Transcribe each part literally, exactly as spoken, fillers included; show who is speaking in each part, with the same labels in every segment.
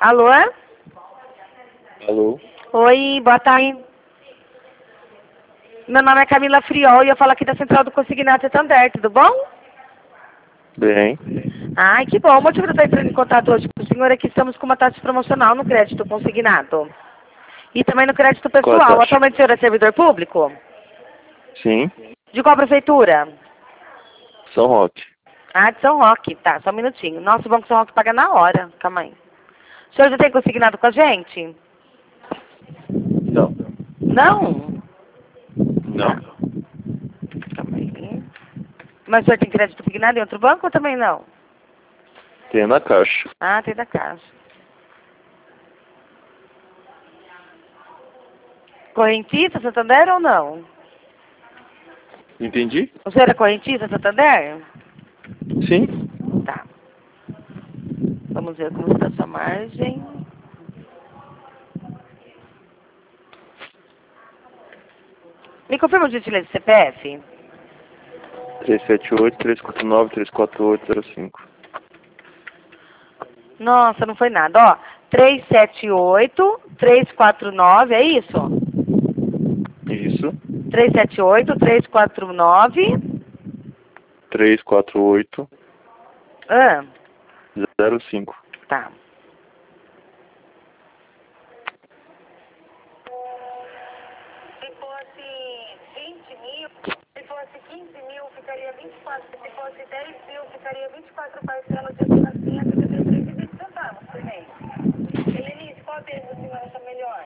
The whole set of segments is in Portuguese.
Speaker 1: Alô?
Speaker 2: Alô?
Speaker 1: Oi, boa tarde. Meu nome é Camila Friol e eu falo aqui da Central do Consignado Santander, tudo bom?
Speaker 2: Bem.
Speaker 1: Ai, que bom. O motivo de eu estar entrando em contato hoje com o senhor é que estamos com uma taxa promocional no crédito consignado. E também no crédito
Speaker 2: Qual a
Speaker 1: pessoal.
Speaker 2: taxa?
Speaker 1: Atualmente o senhor é servidor público?
Speaker 2: Sim.
Speaker 1: De qual prefeitura?
Speaker 2: São Roque.
Speaker 1: Ah, de São Roque. Tá, só um minutinho. Nossa, o Banco São Roque paga na hora. Calma aí. O senhor já tem consignado com a gente?
Speaker 2: Não.
Speaker 1: Não?
Speaker 2: Não.
Speaker 1: Tá. Calma aí. Mas o senhor tem crédito consignado em outro banco ou também não?
Speaker 2: Tem na caixa.
Speaker 1: Ah, tem da Caixa. Correntista, Santander ou não?
Speaker 2: Entendi?
Speaker 1: O senhor é correntista, Santander?
Speaker 2: Sim.
Speaker 1: Tá. Vamos ver como está a sua margem. Me confirma o gentileza do C P F?
Speaker 2: três sete oito, três quatro nove, três quatro oito zero cinco.
Speaker 1: Nossa, não foi nada. Ó, três sete oito, três quatro nove, é isso?
Speaker 2: Isso.
Speaker 1: três sete oito, três quatro nove.
Speaker 2: três quatro oito
Speaker 1: Ah,
Speaker 2: zero cinco.
Speaker 1: tá.
Speaker 3: Se fosse vinte mil, se fosse quinze mil, ficaria vinte e quatro. Se fosse dez mil, ficaria vinte e quatro parcelas de nascimento de três e vinte centavos por mês. Helenice, qual deles a senhora acha melhor?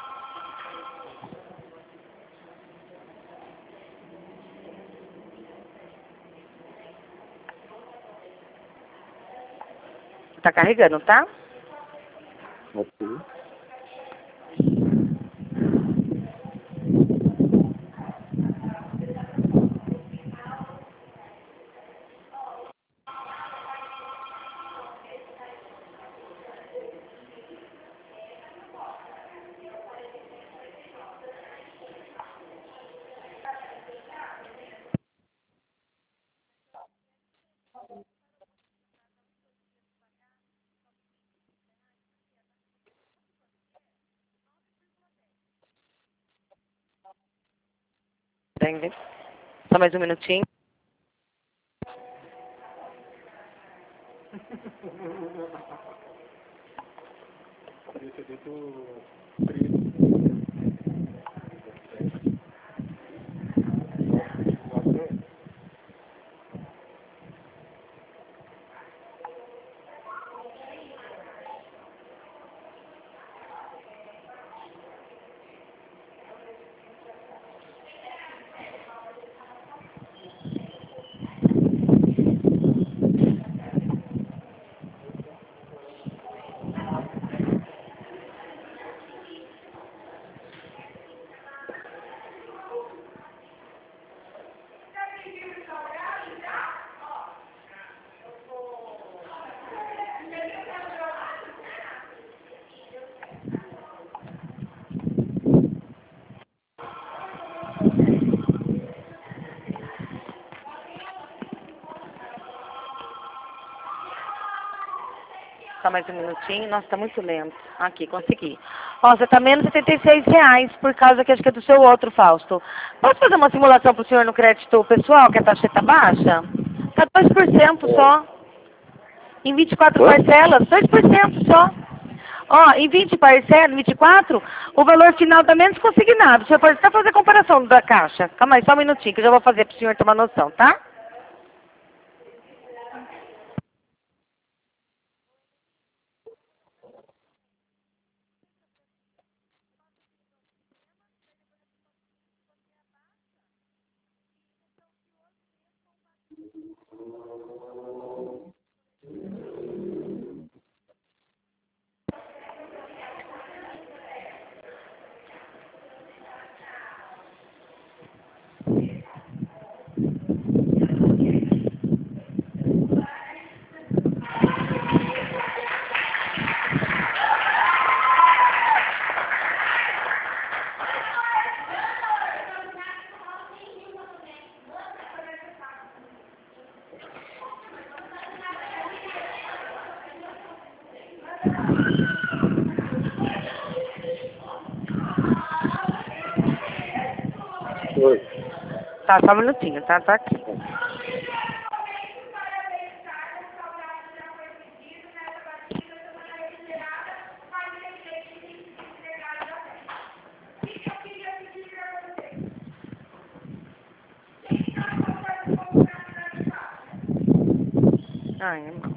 Speaker 1: Tá carregando, tá?
Speaker 2: Ok.
Speaker 1: Entende? Só mais um minutinho. Só mais um minutinho. Nossa, tá muito lento. Aqui, consegui. Ó, você tá menos setenta e seis reais por causa que acho que é do seu outro, Fausto. Posso fazer uma simulação pro senhor no crédito pessoal, que a taxa tá baixa? Tá dois por cento só. Em vinte e quatro
Speaker 2: Quanto?
Speaker 1: parcelas, dois por cento só. Ó, em vinte parcelas, vinte e quatro, o valor final tá menos consignado. O senhor pode até fazer a comparação da caixa. Calma aí, só um minutinho, que eu já vou fazer pro senhor ter uma noção, tá?
Speaker 2: Oi.
Speaker 1: Tá, só um minutinho, tá? Tá aqui. Ai, irmão.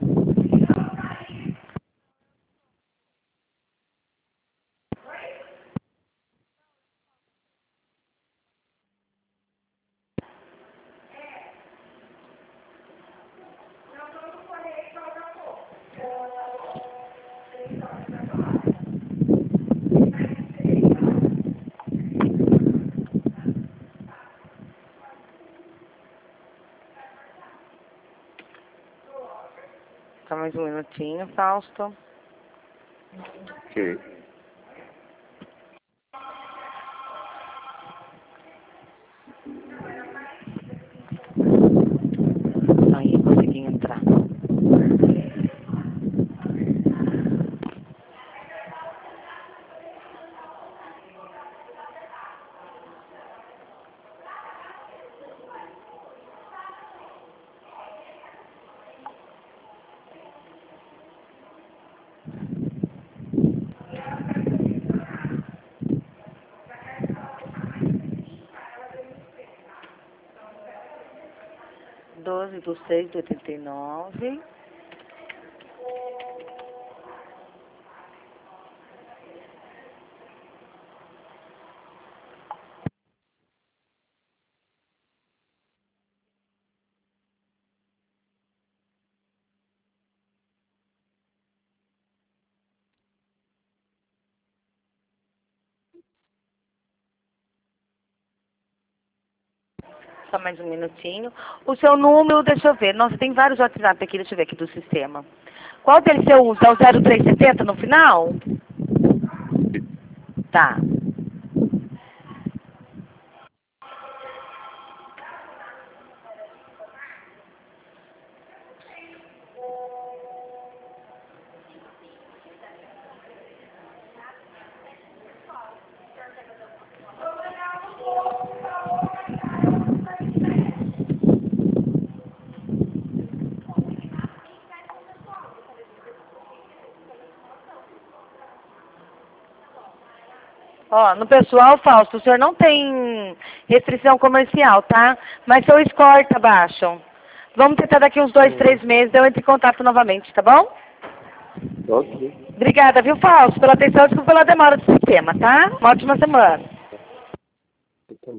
Speaker 1: Só mais um minutinho, Fausto.
Speaker 2: Ok.
Speaker 1: Aí, consegui entrar. doze do seis de oitenta e nove. Só mais um minutinho. O seu número, deixa eu ver. Nossa, tem vários WhatsApp aqui, deixa eu ver aqui do sistema. Qual deles você usa? É o zero três setenta no final? Tá. Ó, no pessoal, Fausto, o senhor não tem restrição comercial, tá? Mas seu score tá baixo. Vamos tentar daqui uns dois, três meses, eu entro em contato novamente, tá bom?
Speaker 2: Ok.
Speaker 1: Obrigada, viu, Fausto, pela atenção e desculpa pela demora do sistema, tá? Uma ótima semana.
Speaker 2: Eu também.